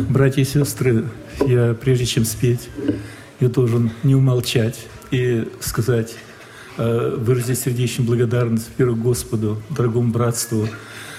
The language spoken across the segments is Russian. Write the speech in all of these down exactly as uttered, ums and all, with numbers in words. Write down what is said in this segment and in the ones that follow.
Братья и сестры, я прежде чем спеть, я должен не умолчать и сказать, выразить сердечную благодарность, во-первых, Господу, дорогому братству,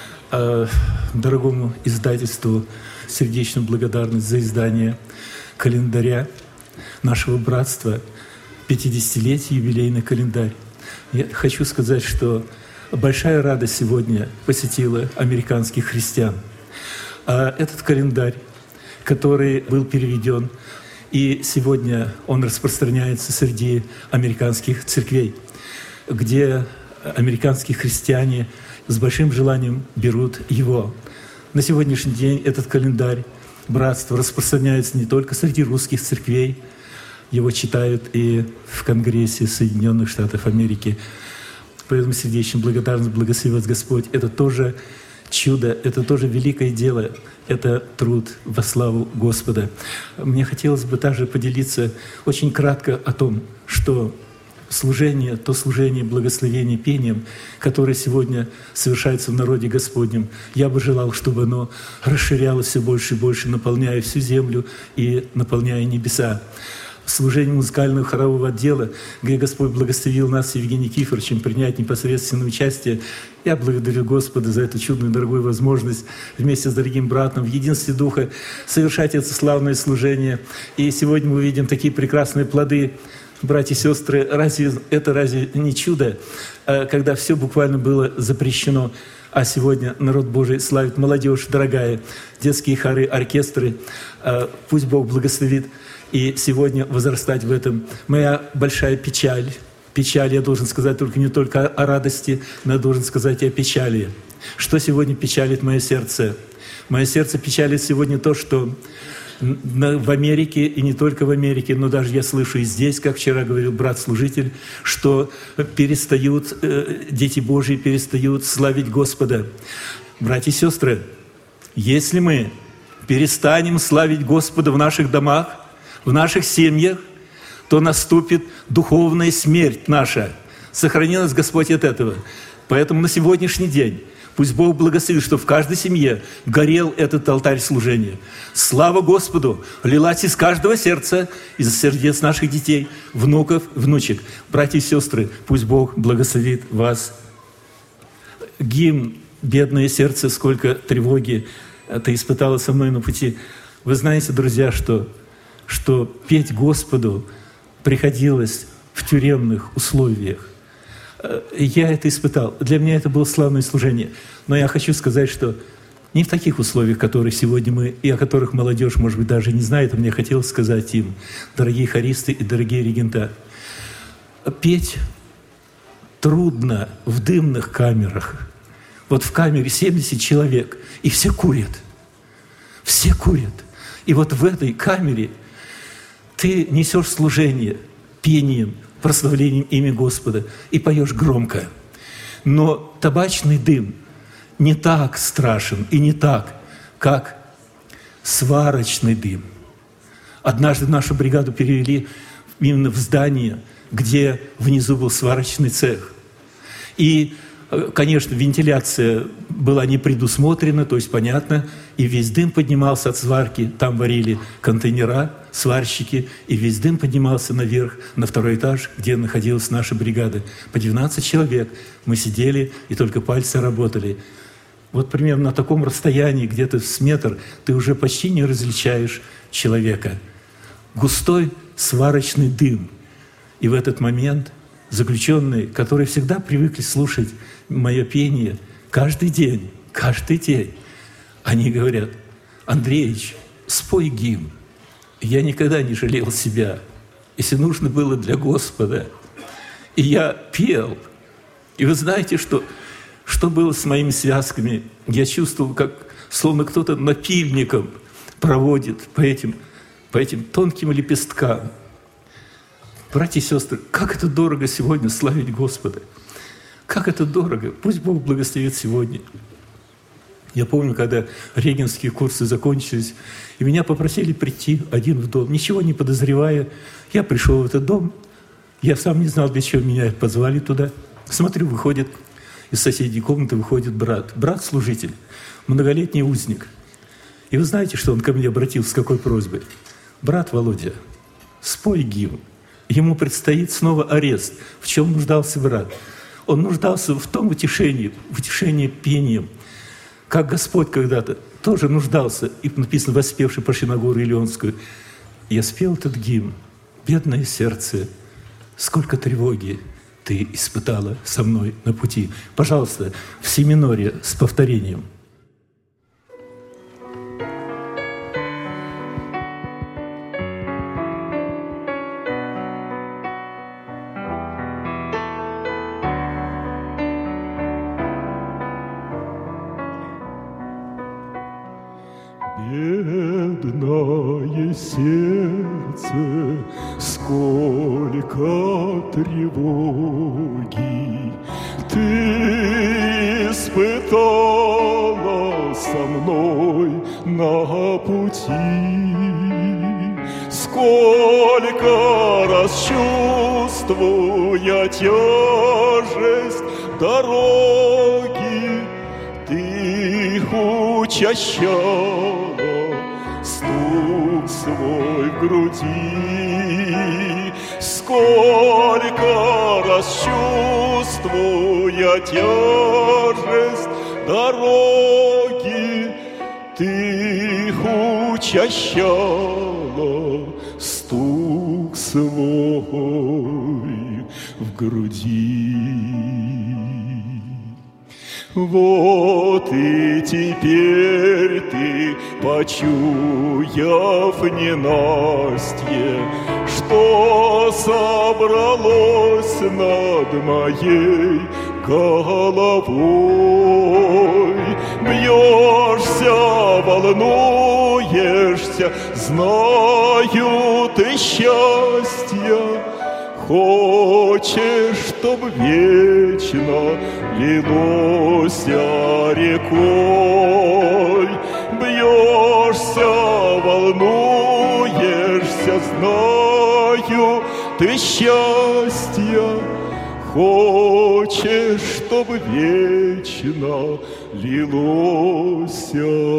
дорогому издательству, сердечную благодарность за издание календаря нашего братства, пятидесятилетий, юбилейный календарь. Я хочу сказать, что большая радость сегодня посетила американских христиан. А этот календарь, который был переведен, и сегодня он распространяется среди американских церквей, где американские христиане с большим желанием берут его. На сегодняшний день этот календарь братства распространяется не только среди русских церквей, его читают и в Конгрессе Соединенных Штатов Америки. Поэтому сердечная благодарность, благослови вас Господь. Это тоже чудо, это тоже великое дело, это труд во славу Господа. Мне хотелось бы также поделиться очень кратко о том, что служение, то служение благословения пением, которое сегодня совершается в народе Господнем, я бы желал, чтобы оно расширялось все больше и больше, наполняя всю землю и наполняя небеса. Служение музыкального хорового отдела, где Господь благословил нас с Евгением Никифоровичем принять непосредственное участие. Я благодарю Господа за эту чудную, дорогую возможность вместе с дорогим братом в единстве Духа совершать это славное служение. И сегодня мы видим такие прекрасные плоды. Братья и сестры, разве это разве не чудо, когда все буквально было запрещено, а сегодня народ Божий славит, молодежь дорогая, детские хоры, оркестры. Пусть Бог благословит и сегодня возрастать в этом. Моя большая печаль, печаль, я должен сказать только не только о радости, но я должен сказать и о печали. Что сегодня печалит мое сердце? Мое сердце печалит сегодня то, что в Америке, и не только в Америке, но даже я слышу и здесь, как вчера говорил брат-служитель, что перестают, дети Божьи перестают славить Господа. Братья и сестры, если мы перестанем славить Господа в наших домах, в наших семьях, то наступит духовная смерть наша. Сохрани нас Господь от этого. Поэтому на сегодняшний день пусть Бог благословит, что в каждой семье горел этот алтарь служения. Слава Господу лилась из каждого сердца, из сердец наших детей, внуков, внучек. Братья и сестры, пусть Бог благословит вас. Гимн «Бедное сердце, сколько тревоги ты испытала со мной на пути». Вы знаете, друзья, что, что петь Господу приходилось в тюремных условиях. Я это испытал. Для меня это было славное служение. Но я хочу сказать, что не в таких условиях, которые сегодня мы, и о которых молодежь, может быть, даже не знает, а мне хотелось сказать им, дорогие хористы и дорогие регента, петь трудно в дымных камерах. Вот в камере семьдесят человек, и все курят. Все курят. И вот в этой камере ты несешь служение пением, прославлением имя Господа и поешь громко. Но табачный дым не так страшен и не так, как сварочный дым. Однажды нашу бригаду перевели именно в здание, где внизу был сварочный цех. И, конечно, вентиляция была не предусмотрена, то есть понятно, и весь дым поднимался от сварки, там варили контейнера, сварщики, и весь дым поднимался наверх, на второй этаж, где находилась наша бригада. По двенадцать человек мы сидели, и только пальцы работали. Вот примерно на таком расстоянии, где-то с метр, ты уже почти не различаешь человека. Густой сварочный дым. И в этот момент заключенные, которые всегда привыкли слушать мое пение каждый день, каждый день, они говорят: «Андреич, спой гимн». Я никогда не жалел себя, если нужно было для Господа. И я пел. И вы знаете, что, что было с моими связками? Я чувствовал, как словно кто-то напильником проводит по этим, по этим тонким лепесткам. Братья и сестры, как это дорого сегодня славить Господа! Как это дорого! Пусть Бог благословит сегодня. Я помню, когда регенские курсы закончились, и меня попросили прийти один в дом, ничего не подозревая. Я пришел в этот дом, я сам не знал, для чего меня позвали туда. Смотрю, выходит из соседней комнаты, выходит брат, брат-служитель, многолетний узник. И вы знаете, что он ко мне обратился с какой просьбой? «Брат Володя, спой гимн». Ему предстоит снова арест. В чем нуждался брат? Он нуждался в том утешении, в утешении пением, как Господь когда-то тоже нуждался, и написано, воспевший «Пошли на гору Илионскую». Я спел этот гимн. «Бедное сердце, сколько тревоги ты испытала со мной на пути». Пожалуйста, в си миноре с повторением. Бедное сердце, сколько тревоги ты испытала со мной на пути. Сколько раз чувствуя тяжесть дороги, ты учащала стук свой в груди. Сколько раз чувствуя тяжесть дороги, ты учащала стук свой в груди. Вот и теперь ты, почуяв ненастье, что собралось над моей головой, бьешься, волнуешься, знаю ты счастья, хочешь, чтоб вечно лилось рекой. Бьешься, волнуешься, знаю ты счастья, хочешь, чтоб вечно лилось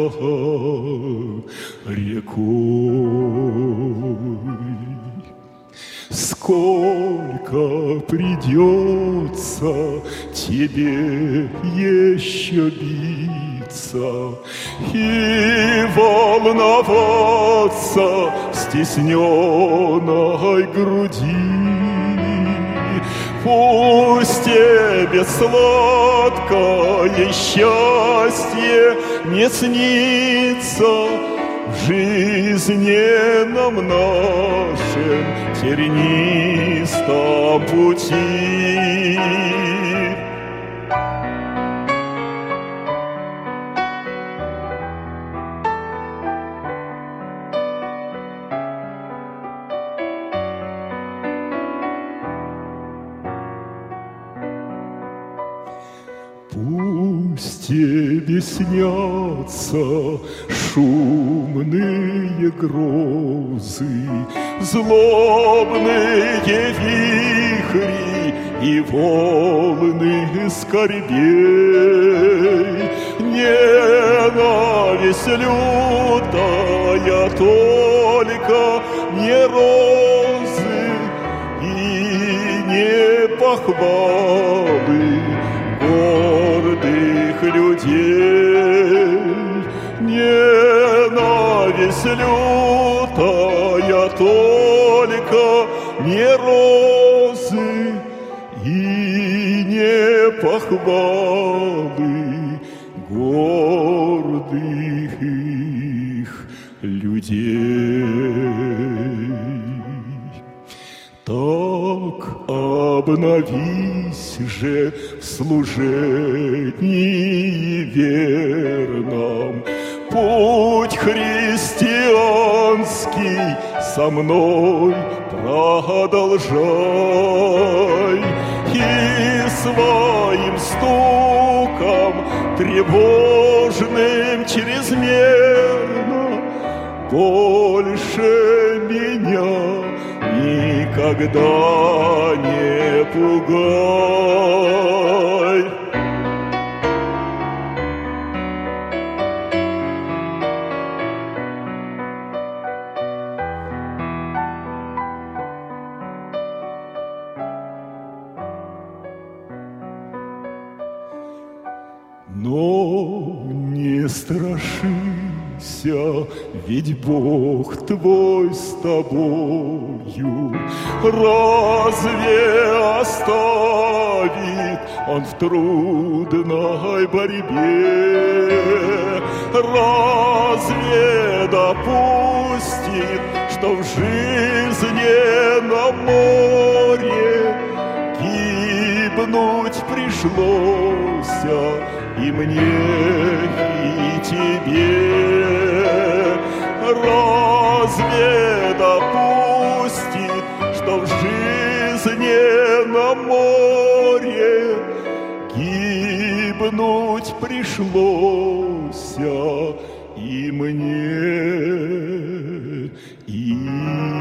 рекой. Сколько придется тебе еще биться и волноваться в стесненной груди. Пусть тебе сладкое счастье не снится в жизненном нашем тернистом пути. Пусть тебе снятся шумные грозы, злобные вихри и волны скорбей. Ненависть лютая только не розы и не похвалы гордых людей. Ненависть лютая только не розы и не похвалы гордых людей. Так обновись же в служении верном, путь христианский со мной продолжай, и своим стуком тревожным чрезмерно больше меня никогда не пугай. страшися, ведь Бог твой с тобою. Разве оставит Он в трудной борьбе? Разве допустит, что в жизненном море гибнуть пришлось и мне, и тебе? Разве допустит, что в жизненном море гибнуть пришлось и мне, и